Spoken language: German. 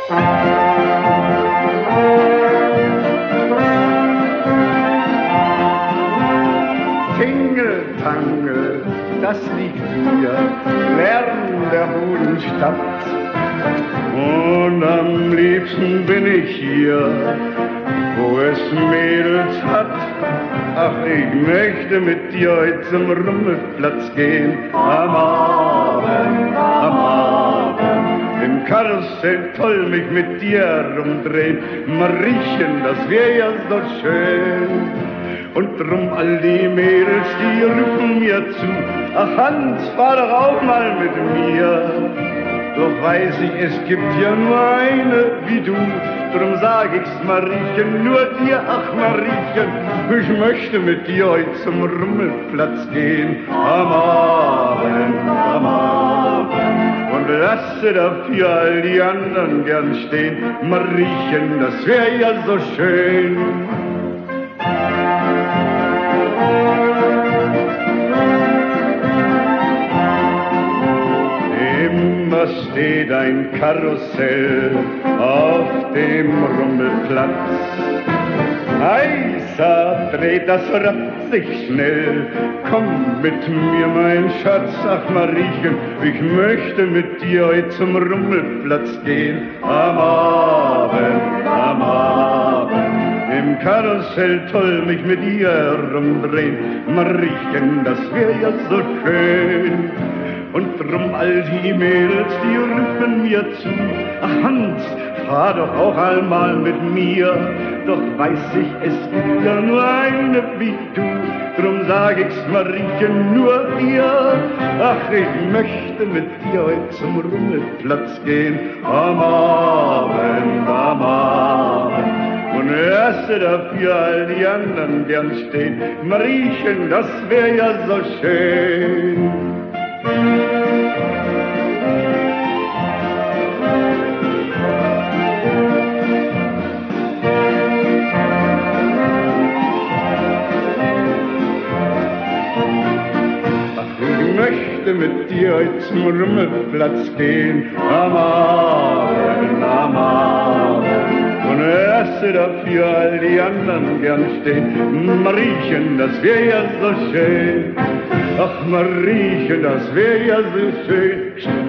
Tingeltangel, das liegt hier, Lärm der Budenstadt. Und am liebsten bin ich hier, wo es Mädels hat. Ach, ich möchte mit dir heute zum Rummelplatz gehen, am Abend, im Karussell toll mich mit dir rumdrehen, Mariechen, das wär ja so schön. Und drum all die Mädels, die rufen mir zu, ach Hans, fahr doch auch mal mit mir. Doch weiß ich, es gibt ja nur eine wie du, drum sag ich's Mariechen, nur dir, ach Mariechen, ich möchte mit dir heute zum Rummelplatz gehen, am Abend, und lasse dafür all die anderen gern stehen, Mariechen, das wär ja so schön. Immer steht ein Karussell auf dem Rummelplatz. Heißer dreht das Rad sich schnell. Komm mit mir, mein Schatz, ach Mariechen, ich möchte mit dir heute zum Rummelplatz gehen. Am Abend, im Karussell toll mich mit ihr rumdrehen. Mariechen, das wär ja so schön. Und drum all die Mädels, die rufen mir zu, ach Hans, fahr doch auch einmal mit mir. Doch weiß ich, es gibt ja nur eine wie du, drum sag ich's Mariechen, nur dir. Ach, ich möchte mit dir heute zum Rummelplatz gehen, am Abend, und lasse dafür all die anderen gern stehen. Mariechen, das wär ja so schön. Mit dir heute zum Rummelplatz gehen, am Abend, und lasse dafür all die anderen gern stehen. Mariechen, das wär ja so schön, ach Mariechen, das wär ja so schön.